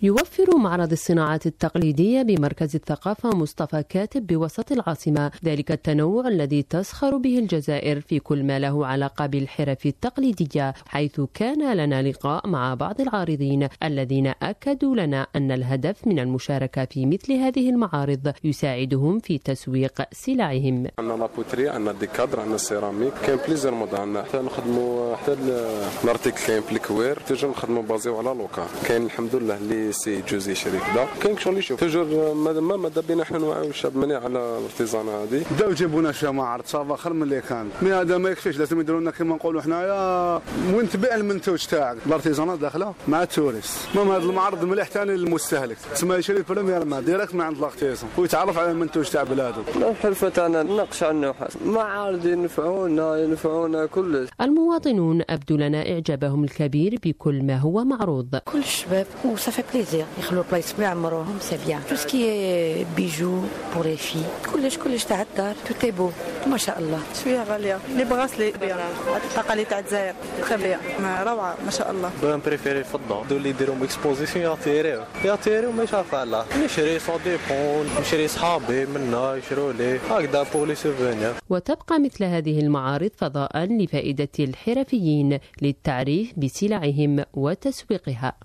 يوفر معرض الصناعات التقليدية بمركز الثقافة مصطفى كاتب بوسط العاصمة ذلك التنوع الذي تزخر به الجزائر في كل ما له علاقة بالحرف التقليدية، حيث كان لنا لقاء مع بعض العارضين الذين أكدوا لنا أن الهدف من المشاركة في مثل هذه المعارض يساعدهم في تسويق سلعهم. عندنا لابوتري، عندنا ديكادر، عندنا السيراميك، كاين بليزير مود، عندنا حتى نخدموا حتى الارتيكل، كاين بليكوير، توجور نخدموا بازيو على لوكا، كاين الحمد لله اللي سي جوزي شريك دا، كاين شغل يشوف توجور ماذا بينا احنا نوعيو الشعب مني على الارتيزان هذه. بداو يجيبونا شي معرض صافا خير من اللي كان، مي هذا ما يكفيش، لازم يديروا لنا كما نقولوا حنايا وين تبيع المنتوج تاعك، الارتيزانات داخله مع التوريست، المهم هذا المعرض مليح ثاني للمستهلك، تسمى يشري بريمير ما ديريكت من عند الارتيزان ويتعرف على المنتوج تاع بلاده. الحرفه تاعنا نقش على النحاس، معارض ينفعونا كلش. المواطنون أبدوا لنا إعجابهم الكبير بكل ما هو معروض. كل الشباب وصافي بليزير يخلوا البلايص يعمروهم سي بيان، تو سكي بيجو بور لي في كلش تاع الدار تو بو ما شاء الله. شويه غاليه لي براسلي بيان، التقاليد تاع الجزائر تري بيان روعه ما شاء الله. بان بريفيري الفضه دول يديروا اكسبوزيسيون يطيروا ما شاف الله، نشري سون ديبون، نشري صحابي منا يشروا لي هكذا بور لي سوفونير. وتبقى مثل هذه المعارض فضاء لفائدة الحرفيين للتعريف بسلعهم وتسويقها.